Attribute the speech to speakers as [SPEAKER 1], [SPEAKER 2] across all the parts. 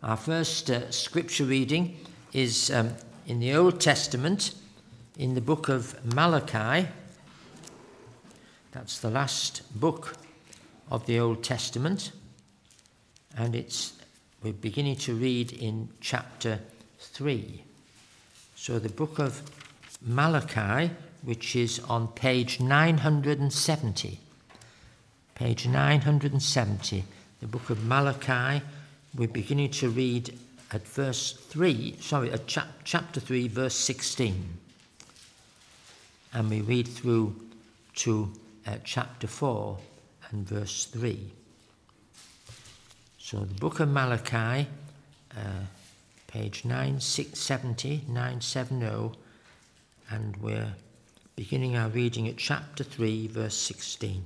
[SPEAKER 1] Our first scripture reading is in the Old Testament, in the book of Malachi. That's the last book of the Old Testament, and we're beginning to read in chapter 3. So the book of Malachi, which is on page 970. Page 970, the book of Malachi. We're beginning to read at chapter 3, verse 16. And we read through to chapter 4 and verse 3. So the book of Malachi, page 970, and we're beginning our reading at chapter 3, verse 16.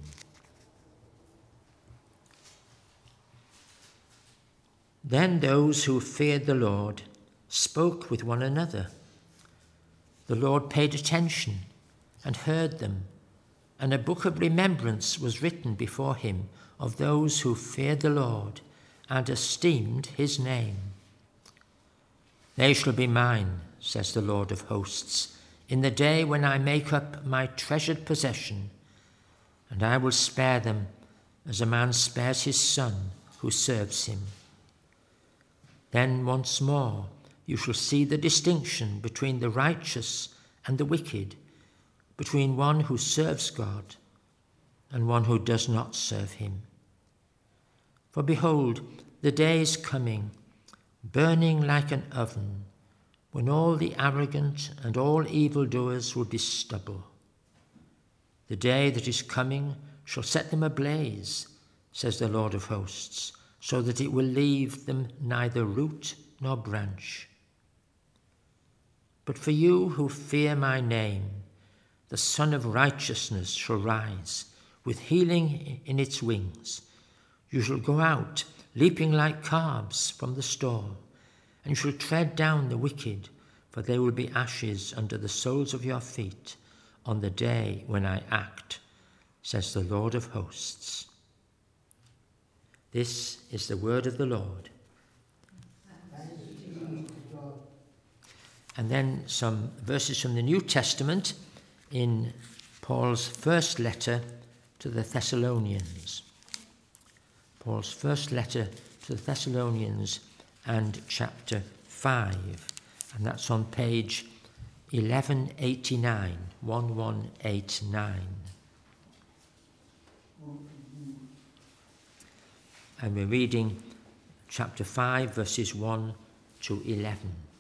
[SPEAKER 1] Then those who feared the Lord spoke with one another. The Lord paid attention and heard them, and a book of remembrance was written before him of those who feared the Lord and esteemed his name. They shall be mine, says the Lord of hosts, in the day when I make up my treasured possession, and I will spare them as a man spares his son who serves him. Then once more you shall see the distinction between the righteous and the wicked, between one who serves God and one who does not serve him. For behold, the day is coming, burning like an oven, when all the arrogant and all evildoers will be stubble. The day that is coming shall set them ablaze, says the Lord of hosts, so that it will leave them neither root nor branch. But for you who fear my name, the Son of Righteousness shall rise, with healing in its wings. You shall go out, leaping like calves from the stall, and you shall tread down the wicked, for they will be ashes under the soles of your feet on the day when I act, says the Lord of hosts. This is the word of the Lord. And then some verses from the New Testament in Paul's first letter to the Thessalonians. Paul's first letter to the Thessalonians and chapter 5. And that's on page 1189, 1189. And we're reading chapter 5, verses 1 to 11.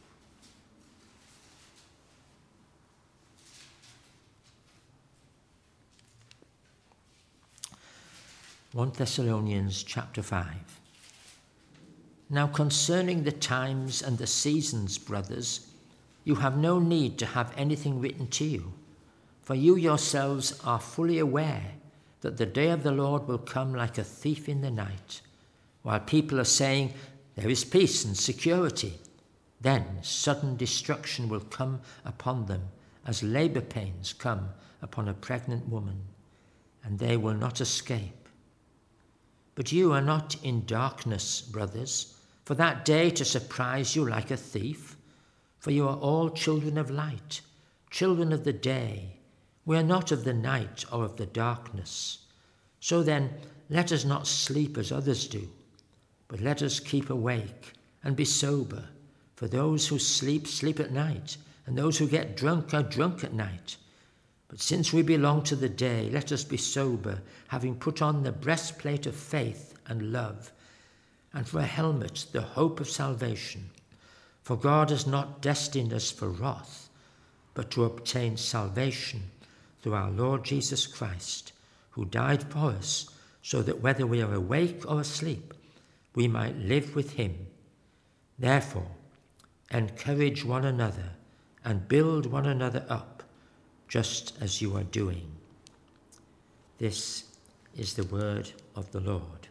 [SPEAKER 1] 1 Thessalonians chapter 5. Now concerning the times and the seasons, brothers, you have no need to have anything written to you, for you yourselves are fully aware that the day of the Lord will come like a thief in the night. While people are saying, there is peace and security, then sudden destruction will come upon them as labor pains come upon a pregnant woman, and they will not escape. But you are not in darkness, brothers, for that day to surprise you like a thief, for you are all children of light, children of the day. We are not of the night or of the darkness. So then, let us not sleep as others do, but let us keep awake and be sober. For those who sleep, sleep at night, and those who get drunk are drunk at night. But since we belong to the day, let us be sober, having put on the breastplate of faith and love, and for a helmet the hope of salvation. For God has not destined us for wrath, but to obtain salvation through our Lord Jesus Christ, who died for us, so that whether we are awake or asleep, we might live with him. Therefore, encourage one another and build one another up, just as you are doing. This is the word of the Lord.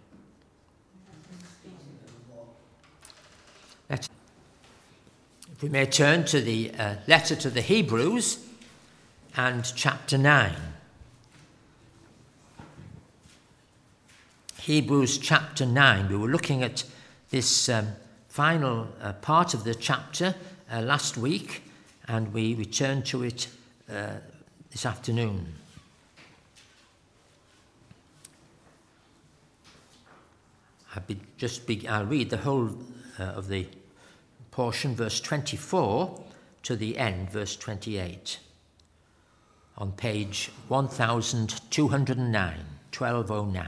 [SPEAKER 1] If we may turn to the letter to the Hebrews and chapter 9. Hebrews chapter 9. We were looking at this final part of the chapter last week, and we return to it this afternoon. I'll read the whole of the portion, verse 24 to the end, verse 28, on page 1209, 1209.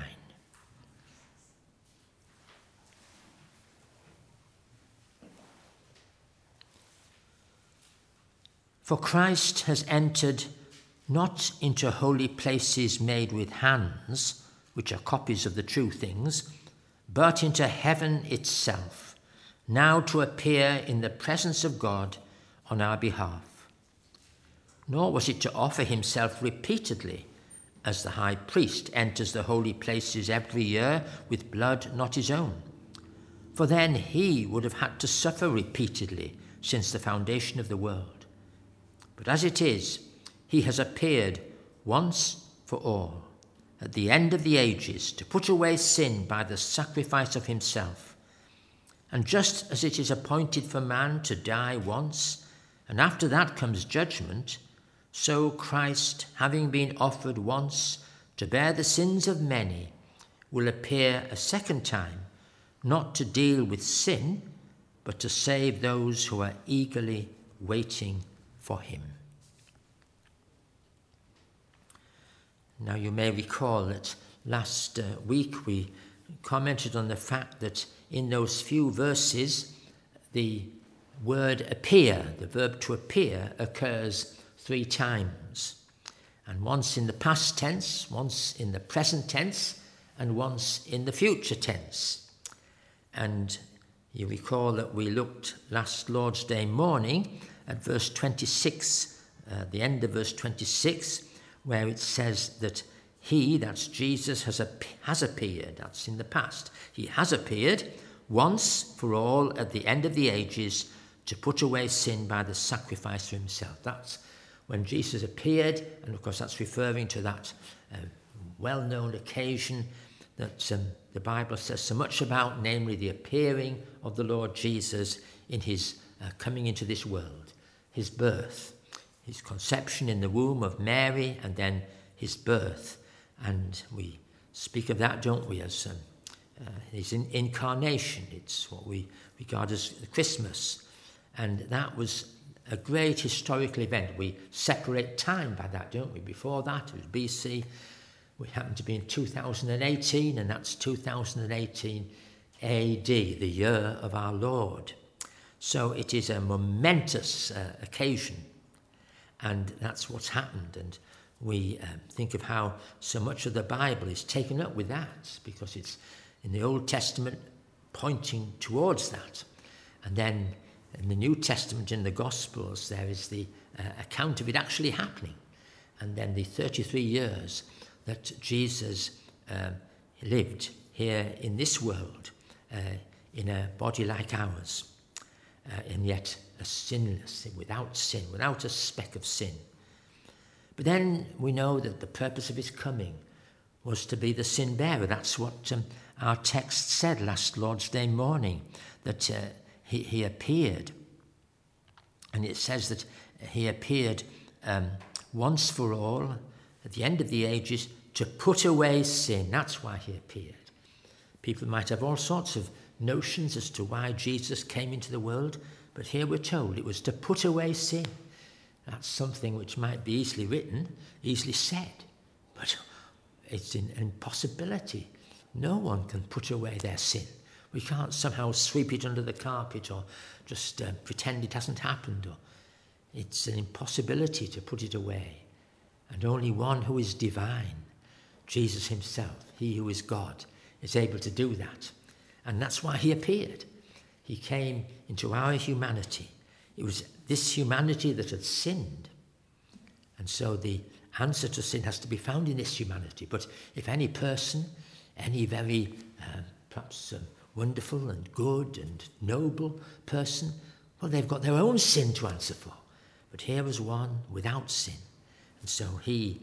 [SPEAKER 1] For Christ has entered not into holy places made with hands, which are copies of the true things, but into heaven itself, now to appear in the presence of God on our behalf. Nor was it to offer himself repeatedly, as the high priest enters the holy places every year with blood not his own. For then he would have had to suffer repeatedly since the foundation of the world. But as it is, he has appeared once for all, at the end of the ages, to put away sin by the sacrifice of himself. And just as it is appointed for man to die once, and after that comes judgment, so Christ, having been offered once to bear the sins of many, will appear a second time, not to deal with sin, but to save those who are eagerly waiting for him. Now you may recall that last week we commented on the fact that in those few verses the word appear, the verb to appear, occurs 3 times. And once in the past tense, once in the present tense, and once in the future tense. And you recall that we looked last Lord's Day morning at verse 26, the end of verse 26, where it says that he, that's Jesus, has appeared. That's in the past. He has appeared once for all at the end of the ages to put away sin by the sacrifice of himself. That's when Jesus appeared, and of course that's referring to that well-known occasion that the Bible says so much about, namely the appearing of the Lord Jesus in his coming into this world, his birth, his conception in the womb of Mary, and then his birth. And we speak of that, don't we, as his incarnation. It's what we regard as Christmas. And that was a great historical event. We separate time by that, don't we? Before that, it was BC. We happen to be in 2018, and that's 2018 AD, the year of our Lord. So it is a momentous occasion. And that's what's happened. And we think of how so much of the Bible is taken up with that, because it's in the Old Testament pointing towards that. And then in the New Testament, in the Gospels, there is the account of it actually happening. And then the 33 years that Jesus lived here in this world, in a body like ours, and yet a sinless, without sin, without a speck of sin. But then we know that the purpose of his coming was to be the sin bearer. That's what our text said last Lord's Day morning, that he appeared. And it says that he appeared once for all at the end of the ages to put away sin. That's why he appeared. People might have all sorts of notions as to why Jesus came into the world, but here we're told it was to put away sin. That's something which might be easily written, easily said, but it's an impossibility. No one can put away their sin. We can't somehow sweep it under the carpet or just pretend it hasn't happened. Or it's an impossibility to put it away. And only one who is divine, Jesus himself, he who is God, is able to do that. And that's why he appeared. He came into our humanity. It was this humanity that had sinned. And so the answer to sin has to be found in this humanity. But if any person, any very perhaps wonderful and good and noble person, well, they've got their own sin to answer for. But here was one without sin. And so he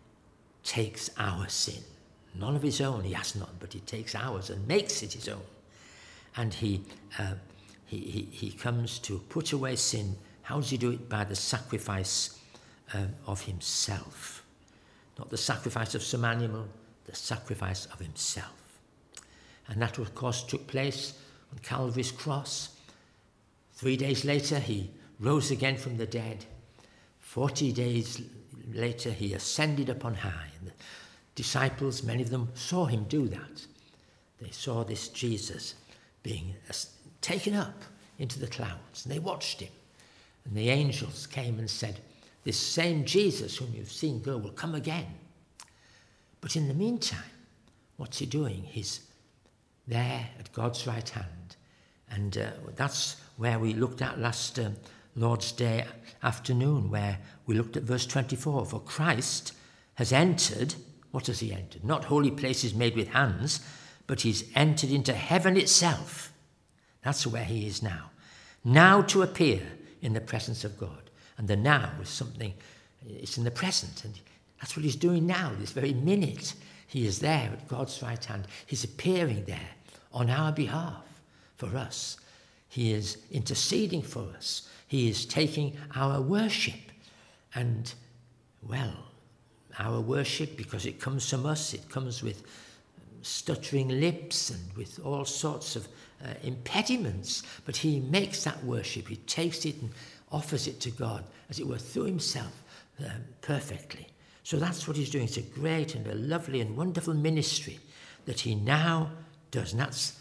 [SPEAKER 1] takes our sin. None of his own, he has none, but he takes ours and makes it his own. And he He comes to put away sin. How does he do it? By the sacrifice of himself. Not the sacrifice of some animal, the sacrifice of himself. And that, of course, took place on Calvary's cross. 3 days later, he rose again from the dead. 40 days later, he ascended up on high. And the disciples, many of them, saw him do that. They saw this Jesus being taken up into the clouds, and they watched him. And the angels came and said, this same Jesus whom you've seen go will come again. But in the meantime, what's he doing? He's there at God's right hand. And that's where we looked at last Lord's Day afternoon, where we looked at verse 24. For Christ has entered, what has he entered? Not holy places made with hands, but he's entered into heaven itself. That's where he is now. Now to appear in the presence of God. And the now is something, it's in the present. And that's what he's doing now, this very minute. He is there at God's right hand. He's appearing there on our behalf for us. He is interceding for us. He is taking our worship. And, well, our worship, because it comes from us, it comes with stuttering lips and with all sorts of impediments. But he makes that worship. He takes it and offers it to God, as it were, through himself perfectly. So that's what he's doing. It's a great and a lovely and wonderful ministry that he now does. And that's,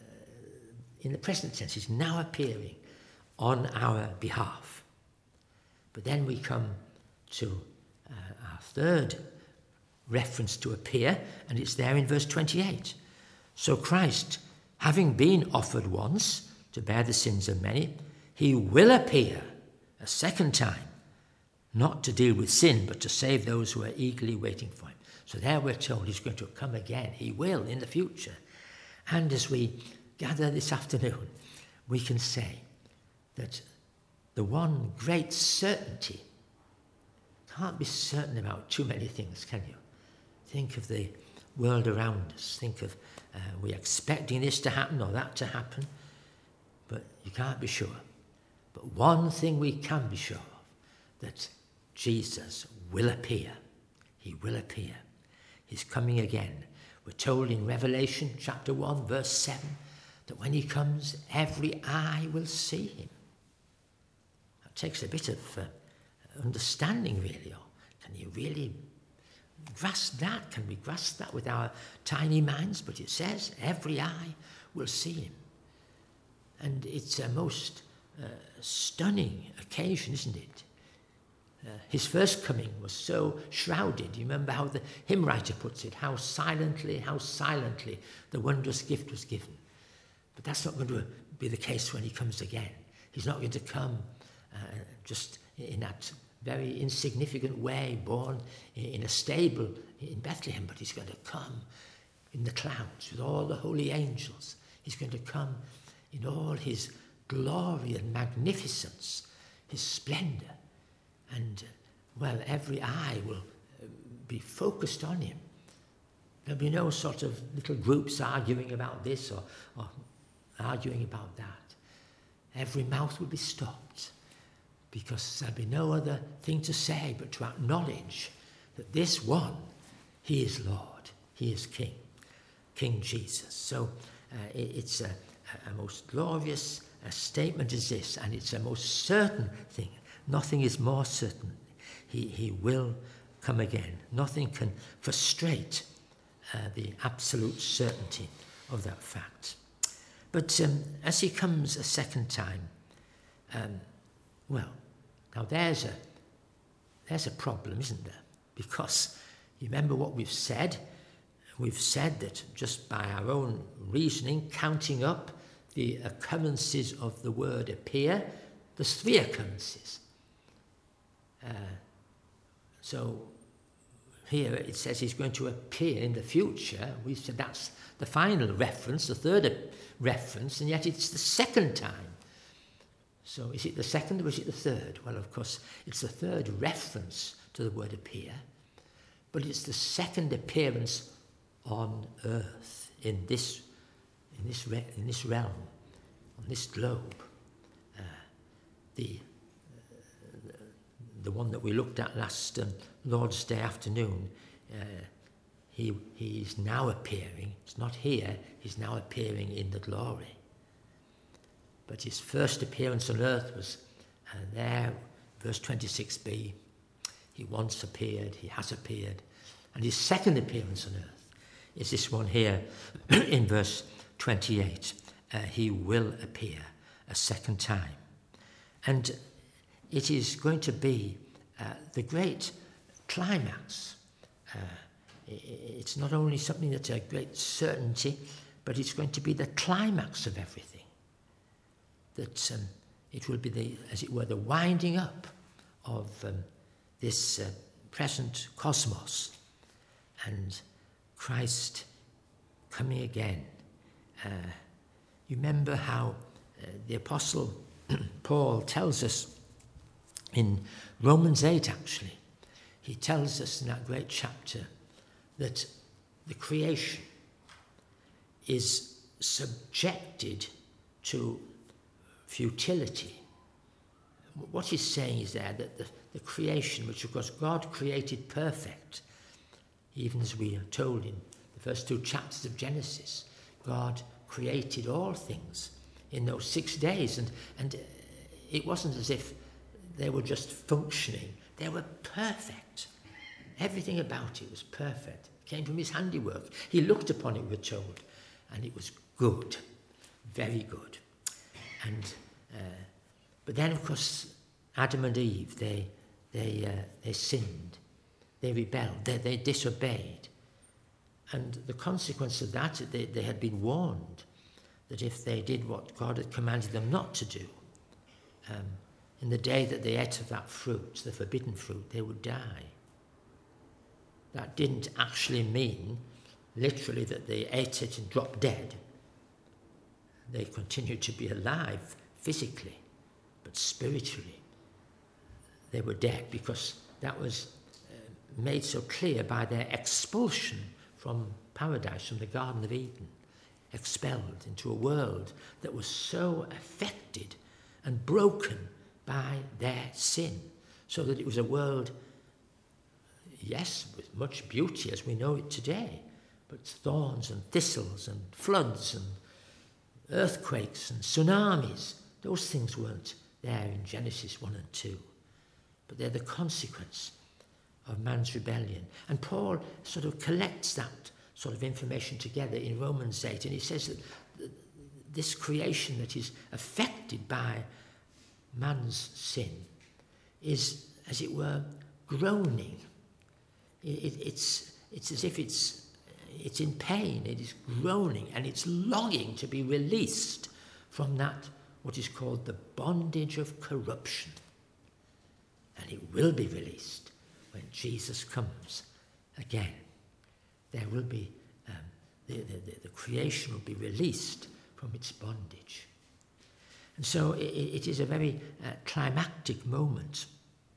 [SPEAKER 1] in the present tense, he's now appearing on our behalf. But then we come to our third reference to appear, and it's there in verse 28. So Christ, having been offered once to bear the sins of many, he will appear a second time, not to deal with sin, but to save those who are eagerly waiting for him. So there we're told he's going to come again. He will in the future. And as we gather this afternoon, we can say that the one great certainty, can't be certain about too many things, can you? Think of the world around us. Think of we're expecting this to happen or that to happen, but you can't be sure. But one thing we can be sure of, that Jesus will appear. He will appear. He's coming again. We're told in Revelation chapter 1, verse 7, that when he comes, every eye will see him. That takes a bit of understanding, really. Or can you really grasp that? Can we grasp that with our tiny minds? But it says every eye will see him. And it's a most stunning occasion, isn't it? His first coming was so shrouded. You remember how the hymn writer puts it, how silently the wondrous gift was given. But that's not going to be the case when he comes again. He's not going to come just in that very insignificant way, born in a stable in Bethlehem, but he's going to come in the clouds with all the holy angels. He's going to come in all his glory and magnificence, his splendor. And, well, every eye will be focused on him. There'll be no sort of little groups arguing about this or arguing about that. Every mouth will be stopped, because there'll be no other thing to say but to acknowledge that this one, he is Lord, he is King, King Jesus. So it's a most glorious statement as this, and it's a most certain thing. Nothing is more certain. He will come again. Nothing can frustrate the absolute certainty of that fact. But as he comes a second time, well, now there's a problem, isn't there? Because you remember what we've said? We've said that just by our own reasoning, counting up the occurrences of the word appear, there's 3 occurrences. So here it says he's going to appear in the future. We said that's the final reference, the third reference, and yet it's the second time. So is it the second or is it the third? Well, of course, it's the third reference to the word appear, but it's the second appearance on earth, in this realm, on this globe. the one that we looked at last Lord's Day afternoon, he is now appearing. It's not here, he's now appearing in the glory. But his first appearance on earth was there, verse 26b. He once appeared, he has appeared. And his second appearance on earth is this one here in verse 28. He will appear a second time. And it is going to be the great climax. It's not only something that's a great certainty, but it's going to be the climax of everything. That it will be, as it were, the winding up of this present cosmos and Christ coming again. You remember how the Apostle Paul tells us in Romans 8, actually. He tells us in that great chapter that the creation is subjected to futility. What he's saying is there that the creation, which of course God created perfect, even as we are told in the first 2 chapters of Genesis, God created all things in those 6 days, and it wasn't as if they were just functioning. They were perfect. Everything about it was perfect. It came from his handiwork. He looked upon it, we're told, and it was good, very good. And but then, of course, Adam and Eve, they sinned, they rebelled, they disobeyed, and the consequence of that, they had been warned that if they did what God had commanded them not to do, in the day that they ate of that fruit, the forbidden fruit, they would die. That didn't actually mean, literally, that they ate it and dropped dead. They continued to be alive physically, but spiritually they were dead, because that was made so clear by their expulsion from paradise, from the Garden of Eden, expelled into a world that was so affected and broken by their sin, so that it was a world, yes, with much beauty as we know it today, but thorns and thistles and floods and earthquakes and tsunamis. Those things weren't there in Genesis 1 and 2, but they're the consequence of man's rebellion. And Paul sort of collects that sort of information together in Romans 8, and he says that this creation that is affected by man's sin is, as it were, groaning. It's as if it's in pain, it is groaning, and it's longing to be released from that, what is called the bondage of corruption. And it will be released when Jesus comes again. There will be, the creation will be released from its bondage. And so it is a very climactic moment.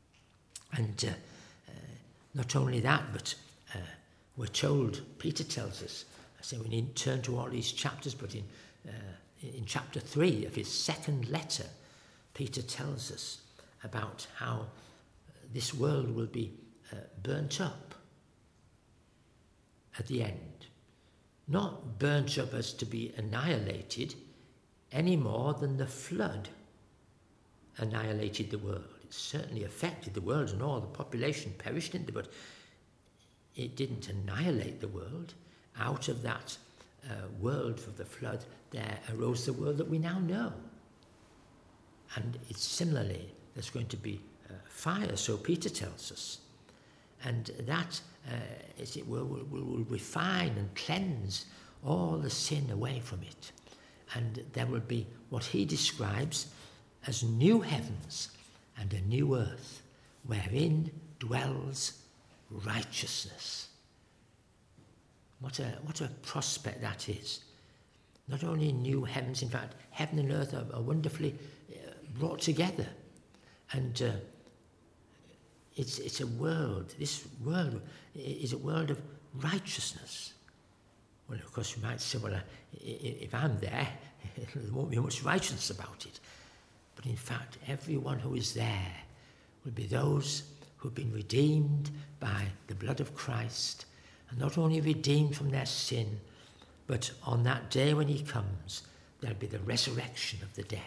[SPEAKER 1] And not only that, but we're told, Peter tells us, I say we needn't turn to all these chapters, but in chapter 3 of his second letter, Peter tells us about how this world will be burnt up at the end. Not burnt up as to be annihilated any more than the flood annihilated the world. It certainly affected the world and all the population perished in it, but it didn't annihilate the world. Out of that world of the flood, there arose the world that we now know. And it's similarly, there's going to be fire, so Peter tells us. And that, as it were, will refine and cleanse all the sin away from it. And there will be what he describes as new heavens and a new earth, wherein dwells righteousness. What a prospect that is. Not only new heavens, in fact, heaven and earth are wonderfully brought together. And it's a world, this world is a world of righteousness. Well, of course, you might say, well, if I'm there, there won't be much righteousness about it. but in fact everyone who is there will be those who have been redeemed by the blood of Christ, and not only redeemed from their sin, but on that day when he comes, there'll be the resurrection of the dead.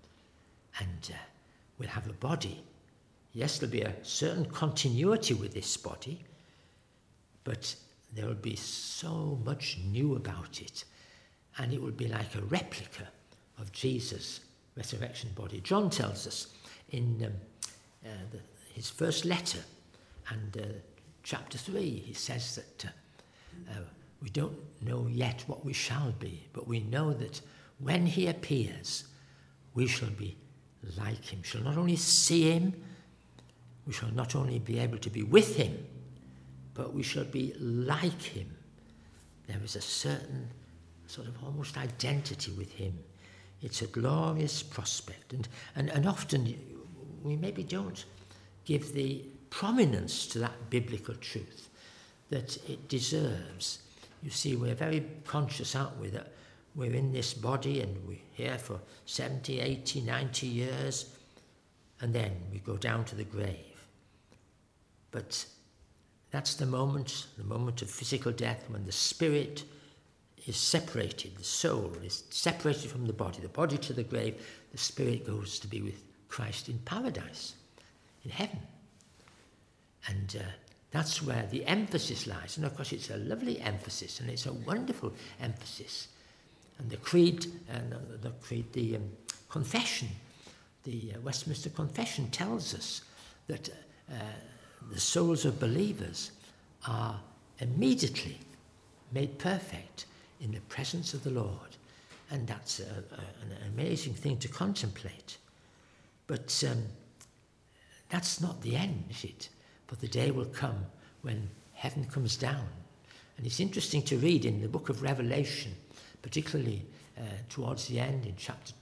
[SPEAKER 1] And we'll have a body. Yes, there'll be a certain continuity with this body, but there will be so much new about it, and it will be like a replica of Jesus' resurrection body. John tells us in his first letter, and chapter 3, he says that we don't know yet what we shall be, but we know that when he appears, we shall be like him. We shall not only see him, we shall not only be able to be with him, but we shall be like him. There is a certain sort of almost identity with him. It's a glorious prospect. And often we maybe don't give the prominence to that biblical truth that it deserves. You see, we're very conscious, aren't we, that we're in this body and we're here for 70, 80, 90 years, and then we go down to the grave. But that's the moment of physical death, when the spirit is separated, the soul is separated from the body to the grave, the spirit goes to be with Christ in paradise, in heaven. And that's where the emphasis lies. And of course it's a lovely emphasis, and it's a wonderful emphasis. And the creed, the confession, the Westminster Confession tells us that the souls of believers are immediately made perfect in the presence of the Lord. And that's an amazing thing to contemplate. But that's not the end, is it? For the day will come when heaven comes down. And it's interesting to read in the book of Revelation, particularly towards the end in chapter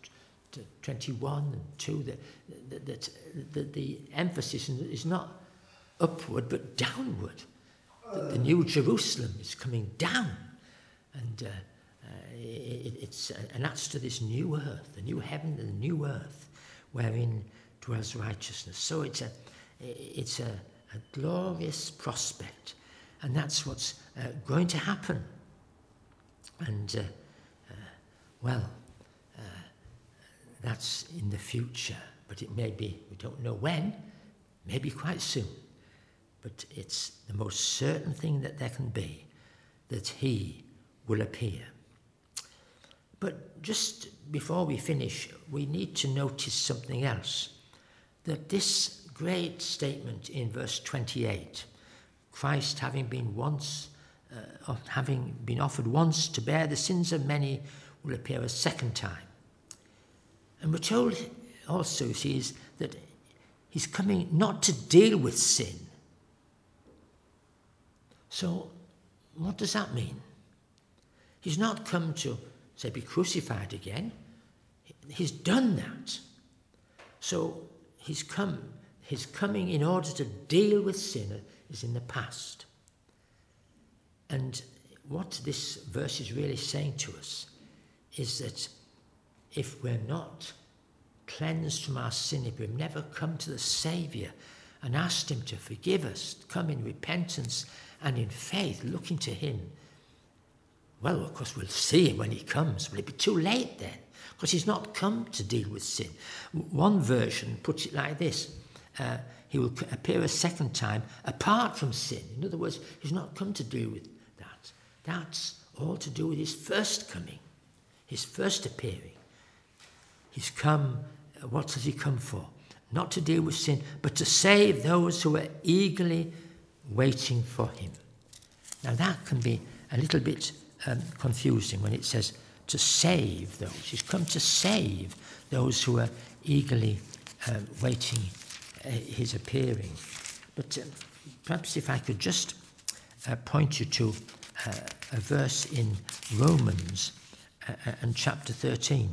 [SPEAKER 1] 21 and 2, that the emphasis is not upward but downward. That the new Jerusalem is coming down, and and that's to this new earth, the new heaven and the new earth, wherein dwells righteousness. So it's a glorious prospect, and that's what's going to happen. And that's in the future, but it may be, we don't know when, maybe quite soon, but it's the most certain thing that there can be, that he will appear. But just before we finish, we need to notice something else, that this great statement in verse 28, Christ having been offered once to bear the sins of many, will appear a second time. And we're told also, see, that he's coming not to deal with sin. So what does that mean? He's not come to, say, be crucified again. He's done that. So his coming in order to deal with sin is in the past. And what this verse is really saying to us is that if we're not cleansed from our sin, if we've never come to the Saviour and asked him to forgive us, come in repentance and in faith, looking to him, well, of course, we'll see him when he comes. Will it be too late then? Because he's not come to deal with sin. One version puts it like this. He will appear a second time apart from sin. In other words, he's not come to deal with that. That's all to do with his first coming, his first appearing. He's come, what does he come for? Not to deal with sin, but to save those who are eagerly waiting for him. Now that can be a little bit confusing when it says to save those. He's come to save those who are eagerly waiting his appearing. But perhaps if I could just point you to a verse in Romans and chapter 13.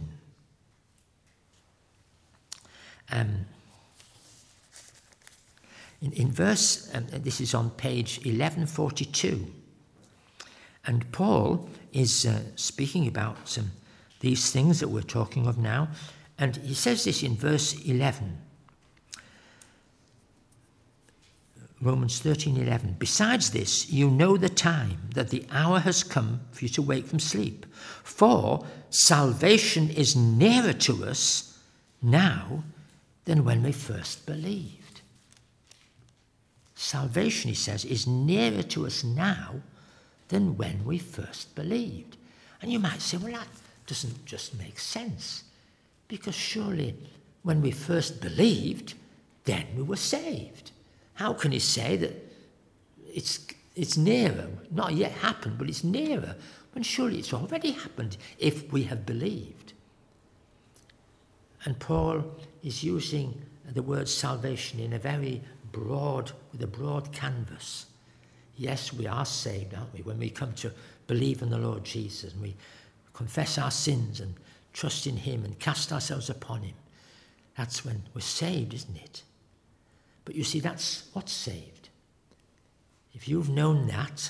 [SPEAKER 1] In verse, this is on page 1142, and Paul is speaking about these things that we're talking of now, And he says this in verse 11. Romans 13:11. Besides this, you know the time, that the hour has come for you to wake from sleep. For salvation is nearer to us now than when we first believed. Salvation, he says, is nearer to us now than when we first believed. And you might say, well, that doesn't just make sense. Because surely when we first believed, then we were saved. How can he say that it's nearer? Not yet happened, but it's nearer. When surely it's already happened if we have believed. And Paul is using the word salvation in a very broad, with a broad canvas. Yes, we are saved, aren't we? When we come to believe in the Lord Jesus and we confess our sins and trust in him and cast ourselves upon him. That's when we're saved, isn't it? But you see, that's what's saved. If you've known that,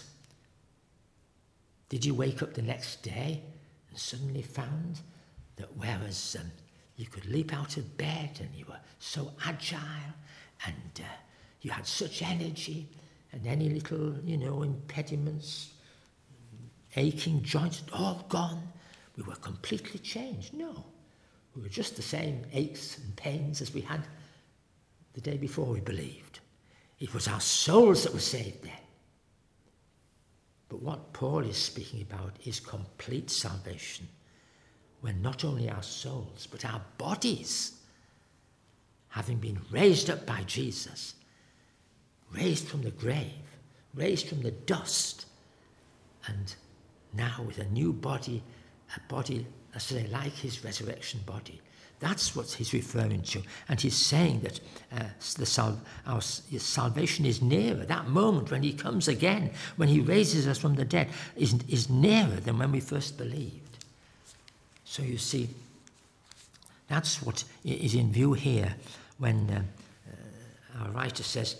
[SPEAKER 1] did you wake up the next day and suddenly found that whereas you could leap out of bed and you were so agile and you had such energy and any little, impediments, aching joints, all gone, we were completely changed? No. We were just the same aches and pains as we had the day before we believed. It was our souls that were saved then. But what Paul is speaking about is complete salvation, when not only our souls, but our bodies, having been raised up by Jesus, raised from the grave, raised from the dust, and now with a new body, a body, as I say, like his resurrection body. That's what he's referring to. And he's saying that our salvation is nearer. That moment when he comes again, when he raises us from the dead, is nearer than when we first believed. So you see, that's what is in view here when our writer says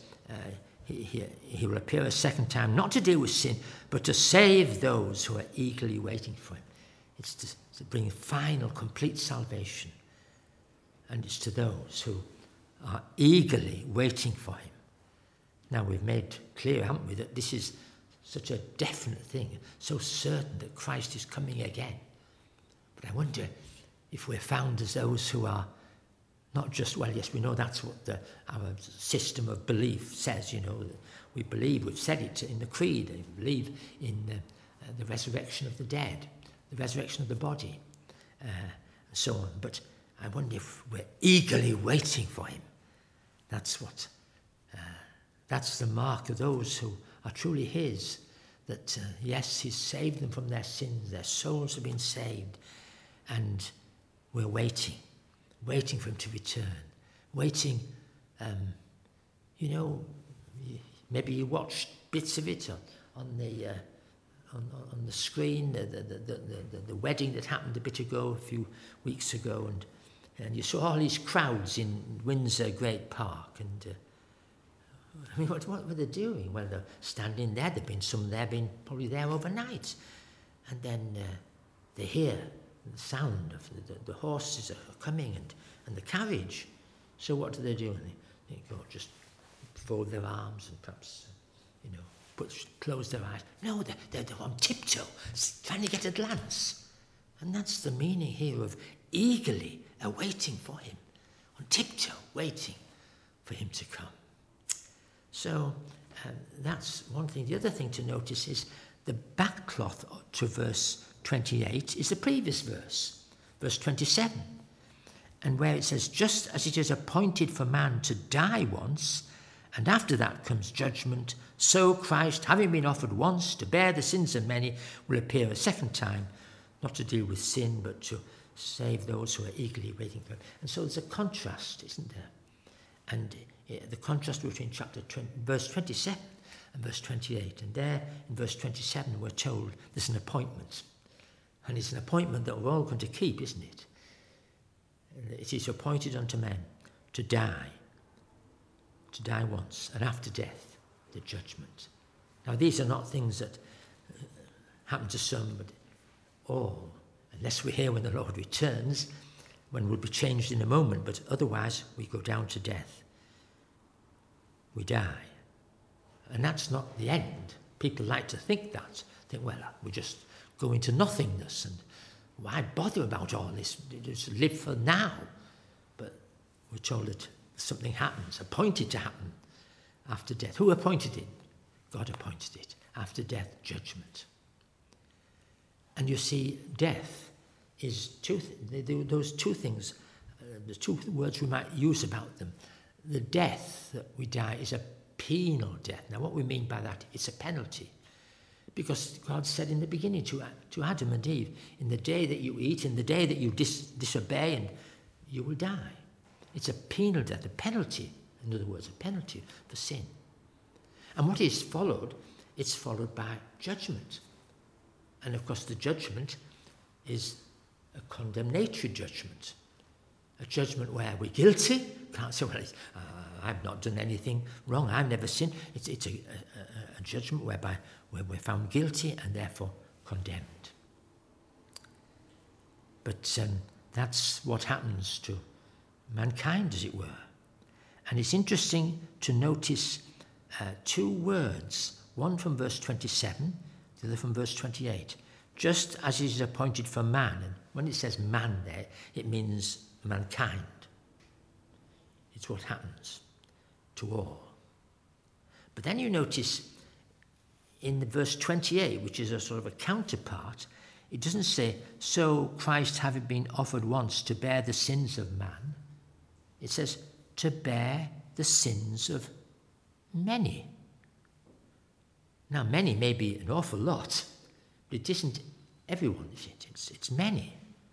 [SPEAKER 1] he will appear a second time, not to deal with sin, but to save those who are eagerly waiting for him. It's to bring final, complete salvation. And it's to those who are eagerly waiting for him. Now, we've made clear, haven't we, that this is such a definite thing, so certain that Christ is coming again. But I wonder if we're found as those who are not just, well, yes, we know that's what our system of belief says, we believe, we've said it in the creed, we believe in the resurrection of the dead, the resurrection of the body, and so on. But I wonder if we're eagerly waiting for him. That's the mark of those who are truly his, that yes, he's saved them from their sins, their souls have been saved, and we're waiting for him to return, waiting, maybe you watched bits of it on the screen, the wedding that happened a few weeks ago, and you saw all these crowds in Windsor Great Park, and what were they doing? Well, they're standing there. There've been some there, been probably there overnight, and then they hear the sound of the horses are coming and the carriage. So what do? They go just fold their arms and perhaps close their eyes. No, they're on tiptoe, trying to get a glance, and that's the meaning here of eagerly awaiting for him, on tiptoe, waiting for him to come. So that's one thing. The other thing to notice is the backcloth to verse 28 is the previous verse, verse 27, and where it says, just as it is appointed for man to die once, and after that comes judgment, so Christ, having been offered once to bear the sins of many, will appear a second time, not to deal with sin, but to save those who are eagerly waiting for him. And so there's a contrast, isn't there? And the contrast between verse 27 and verse 28. And there, in verse 27, we're told there's an appointment. And it's an appointment that we're all going to keep, isn't it? It is appointed unto men to die once, and after death, the judgment. Now, these are not things that happen to some, but all, unless we're here when the Lord returns, when we'll be changed in a moment, but otherwise we go down to death. We die. And that's not the end. People like to think that. Think, well, we just go into nothingness, and why bother about all this? Just live for now. But we're told that something happens, appointed to happen after death. Who appointed it? God appointed it. After death, judgment. And you see, death is those two things, the two words we might use about them. The death that we die is a penal death. Now, what we mean by that, it's a penalty. Because God said in the beginning to Adam and Eve, in the day that you eat, in the day that you disobey, and you will die. It's a penal death, a penalty, in other words, a penalty for sin. And what is followed, it's followed by judgment. And of course the judgment is a condemnatory judgment. A judgment where we're guilty, can't say, well, I've not done anything wrong, I've never sinned. It's a judgment where we're found guilty and therefore condemned. But that's what happens to mankind, as it were. And it's interesting to notice two words, one from verse 27, the other from verse 28. Just as it is appointed for man, and when it says man there, it means mankind. It's what happens to all. But then you notice in the verse 28, which is a sort of a counterpart, it doesn't say, so Christ having been offered once to bear the sins of man. It says, to bear the sins of many. Now, many may be an awful lot, but it isn't everyone, is it? It's many.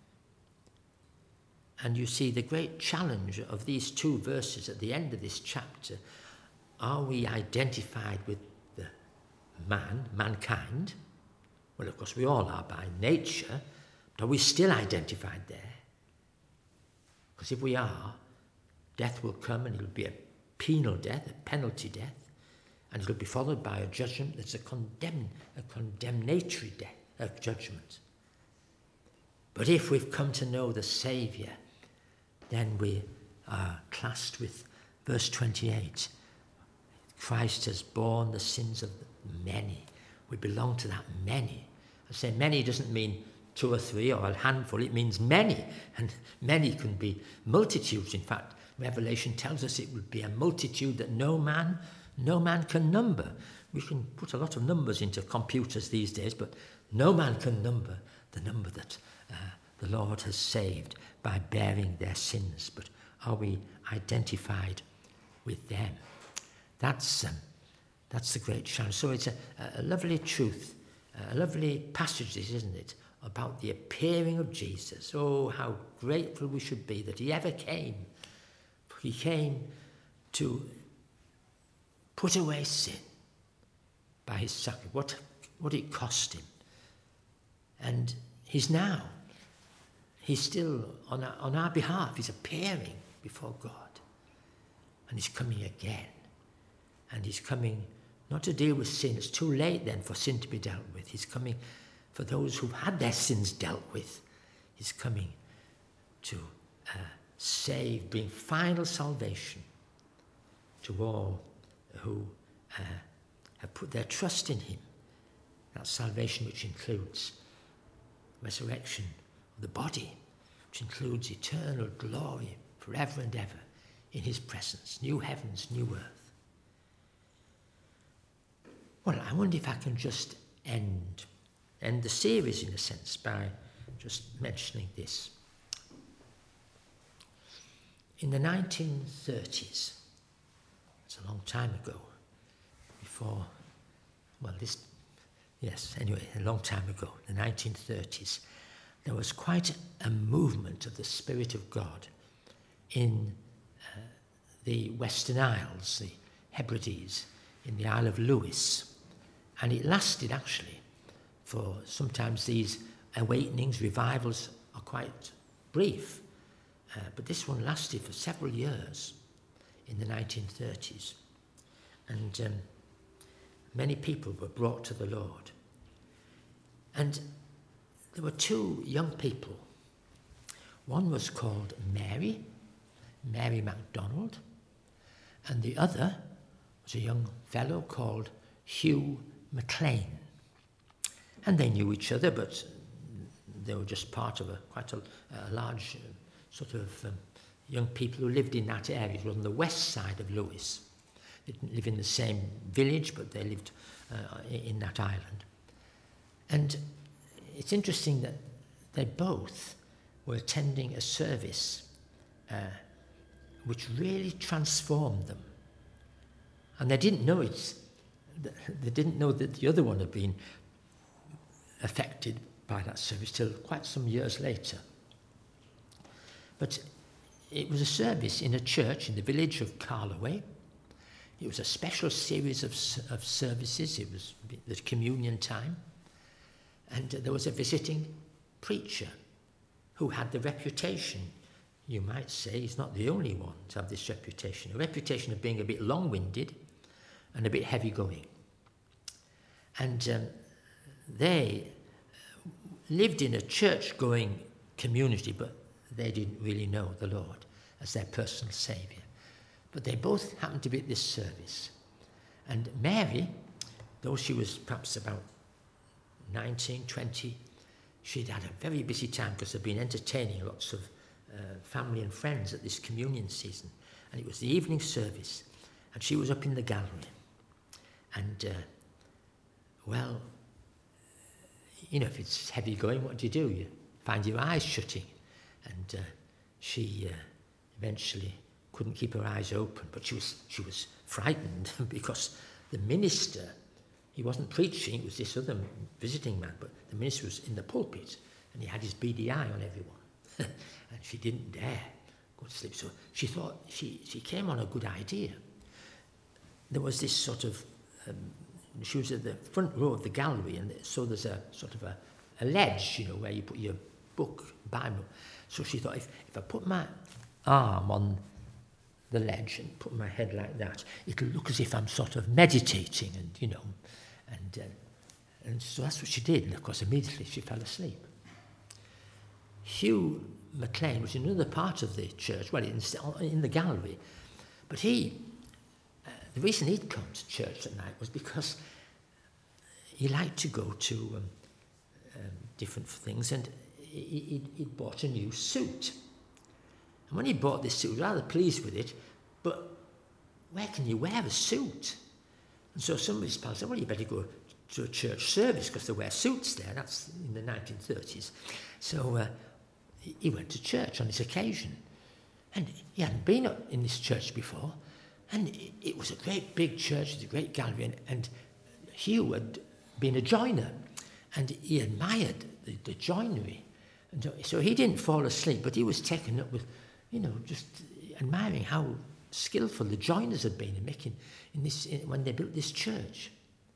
[SPEAKER 1] And you see the great challenge of these two verses at the end of this chapter. Are we identified with the mankind? Well, of course, we all are by nature, but are we still identified there? Because if we are, death will come, and it'll be a penal death, a penalty death, and it'll be followed by a judgment that's a condemnatory death, judgment. But if we've come to know the Saviour, then we are classed with verse 28. Christ has borne the sins of many. We belong to that many. I say many doesn't mean 2 or 3 or a handful. It means many. And many can be multitudes. In fact, Revelation tells us it will be a multitude that no man can number. We can put a lot of numbers into computers these days, but no man can number the number that the Lord has saved by bearing their sins. But are we identified with them? That's the great challenge. So it's a lovely truth, a lovely passage, this, isn't it, about the appearing of Jesus. Oh, how grateful we should be that he ever came. He came to put away sin by his sacrifice, what it cost him. And he's still on our behalf. He's appearing before God. And he's coming again. And he's coming not to deal with sin. It's too late then for sin to be dealt with. He's coming for those who've had their sins dealt with. He's coming to save, bring final salvation to all who have put their trust in him. That salvation which includes resurrection of the body, which includes eternal glory forever and ever in his presence, new heavens, new earth. Well, I wonder if I can just end the series in a sense by just mentioning this. In the 1930s, it's a long time ago, a long time ago, the 1930s, there was quite a movement of the Spirit of God in the Western Isles, the Hebrides, in the Isle of Lewis. And it lasted actually for sometimes these awakenings, revivals are quite brief. But this one lasted for several years in the 1930s. And many people were brought to the Lord. And there were two young people. One was called Mary MacDonald, and the other was a young fellow called Hugh McLean. And they knew each other, but they were just part of quite a large sort of young people who lived in that area. It was on the west side of Lewis. They didn't live in the same village, but they lived in that island. And it's interesting that they both were attending a service which really transformed them. And they didn't know it. They didn't know that the other one had been affected by that service till quite some years later. But it was a service in a church in the village of Carloway. It was a special series of services. It was the communion time. And there was a visiting preacher who had the reputation, you might say, he's not the only one to have this reputation, a reputation of being a bit long-winded and a bit heavy-going. And they lived in a church-going community, but they didn't really know the Lord as their personal Saviour. But they both happened to be at this service. And Mary, though she was perhaps about 19, 20, she'd had a very busy time because they'd been entertaining lots of family and friends at this communion season. And it was the evening service, and she was up in the gallery. And, well, you know, if it's heavy going, what do? You find your eyes shutting. And she eventually couldn't keep her eyes open, but she was frightened because the minister, he wasn't preaching, it was this other visiting man, but the minister was in the pulpit and he had his beady eye on everyone. And she didn't dare go to sleep. So she thought, she came on a good idea. There was this sort of, she was at the front row of the gallery, and so there's a sort of a ledge, you know, where you put your book, Bible. So she thought, if I put my arm on the ledge and put my head like that, it'll look as if I'm sort of meditating, and you know, and so that's what she did. And of course, immediately she fell asleep. Hugh McLean was in another part of the church, well, in the gallery, but the reason he'd come to church at night was because he liked to go to different things, and he'd bought a new suit. And when he bought this suit, he was rather pleased with it, but where can you wear a suit? And so some of his pals said, well, you better go to a church service because they wear suits there. That's in the 1930s. So he went to church on this occasion. And he hadn't been in this church before. And it was a great big church, a great gallery. And Hugh had been a joiner. And he admired the joinery. And so he didn't fall asleep, but he was taken up with, you know, just admiring how skillful the joiners had been in making when they built this church.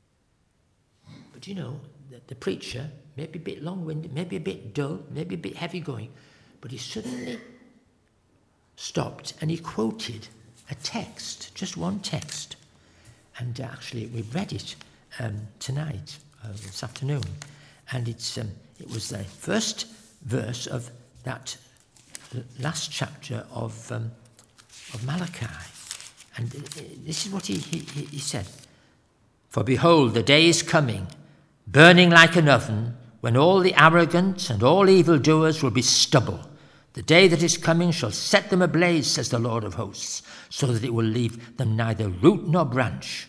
[SPEAKER 1] But you know, the preacher, maybe a bit long-winded, maybe a bit dull, maybe a bit heavy-going, but he suddenly stopped and he quoted a text, just one text. And actually, we've read it tonight, this afternoon. And it was the first verse of that last chapter of Malachi. And this is what he said. For behold, the day is coming, burning like an oven, when all the arrogant and all evildoers will be stubble. The day that is coming shall set them ablaze, says the Lord of hosts, so that it will leave them neither root nor branch.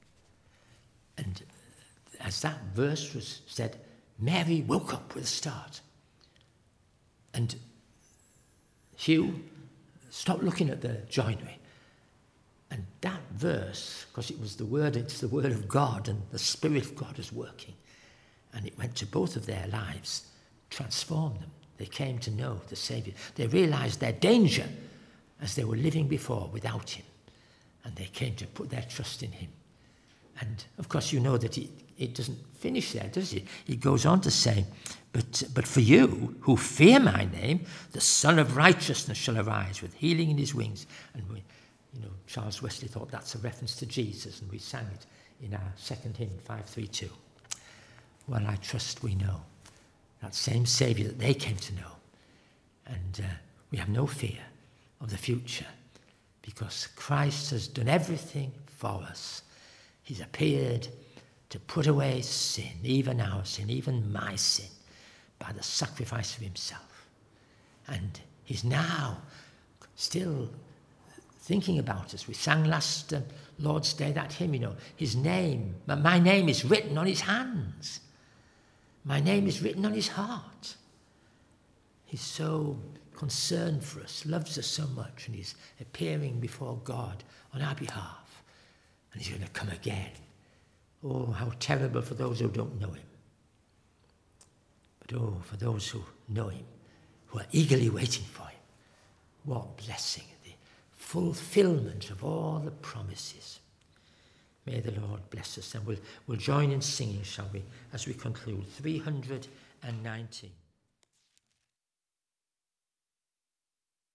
[SPEAKER 1] And as that verse was said, Mary woke up with a start. And Hugh stopped looking at the joinery. And that verse, because it's the word of God, and the Spirit of God is working. And it went to both of their lives, transformed them. They came to know the Saviour. They realised their danger as they were living before without him. And they came to put their trust in him. And of course, you know that it doesn't finish there, does it? It goes on to say, but for you who fear my name, the Son of Righteousness shall arise with healing in his wings. And Charles Wesley thought that's a reference to Jesus, and we sang it in our second hymn, 532. Well, I trust we know that same Saviour that they came to know. And we have no fear of the future because Christ has done everything for us. He's appeared to put away sin, even our sin, even my sin, by the sacrifice of himself. And he's now still thinking about us. We sang last Lord's Day that hymn, his name, my name is written on his hands. My name is written on his heart. He's so concerned for us, loves us so much, and he's appearing before God on our behalf. And he's going to come again. Oh, how terrible for those who don't know him. But oh, for those who know him, who are eagerly waiting for him, what blessing, the fulfillment of all the promises. May the Lord bless us. And we'll join in singing, shall we, as we conclude 319.